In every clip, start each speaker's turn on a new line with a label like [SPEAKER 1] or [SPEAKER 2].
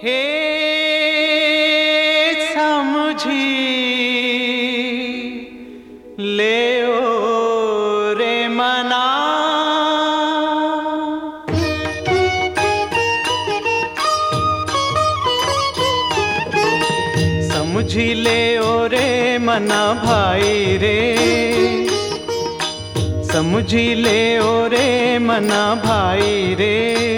[SPEAKER 1] हे समझी ले ओ रे मना, समझी ले ओ रे मना भाई रे, समझी ले ओ रे मना भाई रे।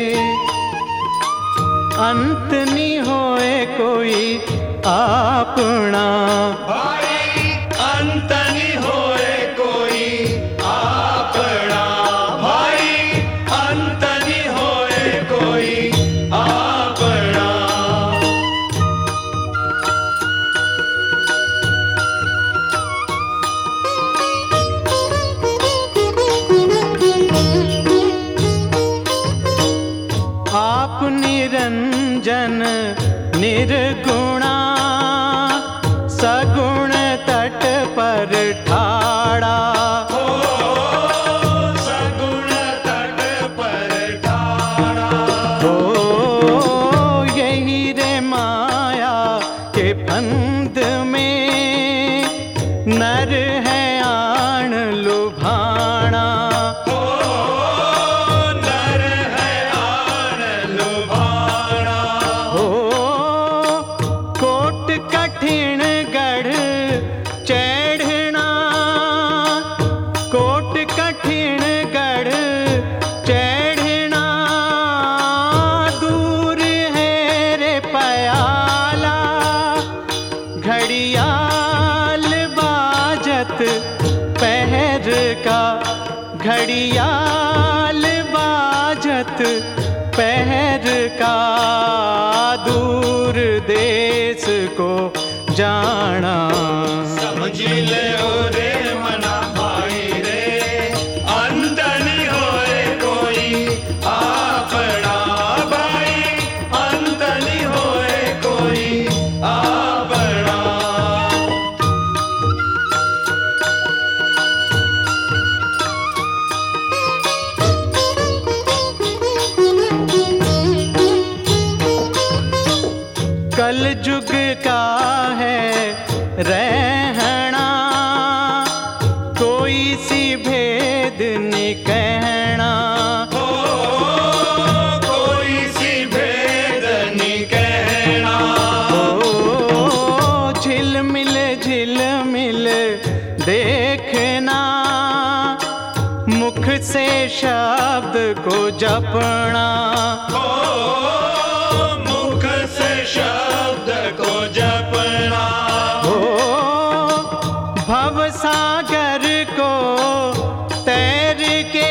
[SPEAKER 1] अंत नी होए कोई आपना
[SPEAKER 2] भाई, अंत नी होए कोई आपना भाई, अंत नी होए कोई आपना।
[SPEAKER 1] आप निरंजन निर्गुणा, सगुण तट पर ठाड़ा।
[SPEAKER 2] हो सगुण तट पर ठाड़ा।
[SPEAKER 1] हो यही रे माया के फंद में नर है आण लुभाना। कठिन गढ़ चढ़ना, कोट कठिन गढ़ चढ़ना। दूर है रे पयाला, घड़ियाल बाजत पहर का, घड़ियाल बाजत पहर का। दूर देश को जाना,
[SPEAKER 2] समझ ले ओ रे मना भाई रे, अंत नहीं होए कोई आपना भाई, अंत नहीं होए कोई आपना।
[SPEAKER 1] कल जुग का है रहना, कोई सी भेद नहीं कहना।
[SPEAKER 2] हो कोई सी भेद नहीं कहना।
[SPEAKER 1] हो झिलमिल देखना, मुख से शब्द को जपना।
[SPEAKER 2] शब्द को जपना।
[SPEAKER 1] हो भव सागर को तैर के,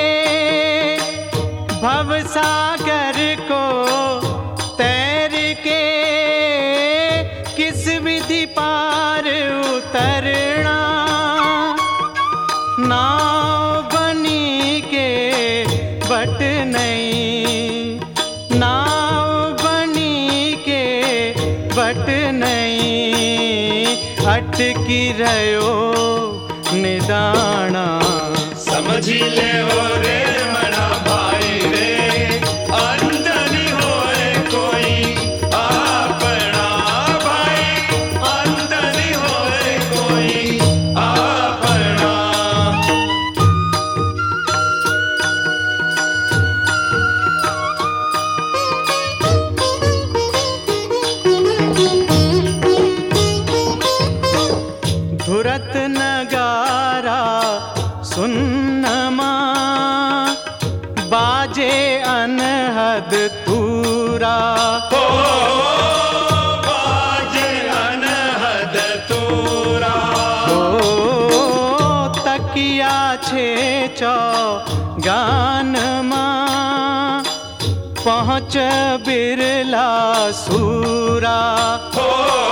[SPEAKER 1] भव सागर को तैर के। किस विधि पार उतरना, नाव बनी के बट नहीं, नाव बट नहीं। अटकी रहो निदाना,
[SPEAKER 2] समझ ले ओ रे मना भाई रे, अंत नहीं होए कोई आपना भाई, अंत नहीं होए कोई आपना।
[SPEAKER 1] धुरत नगारा सुन्नमा, बाजे अनहद तूरा।
[SPEAKER 2] हो बाजे अनहद तूरा।
[SPEAKER 1] हो तकिया छे चौ गान मां, पहुँच बिरला सूरा।
[SPEAKER 2] हो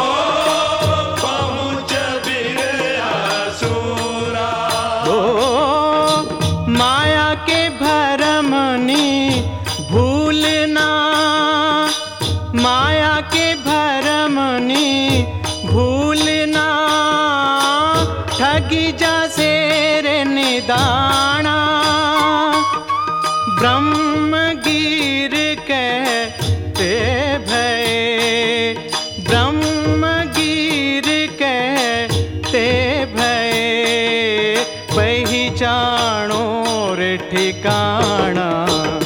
[SPEAKER 1] माया के भरमनी भूलना, माया के भरमनी भूलना। ठगी जा से रे निदाना, ब्रह्म गिर कहते भय। ठिकाना।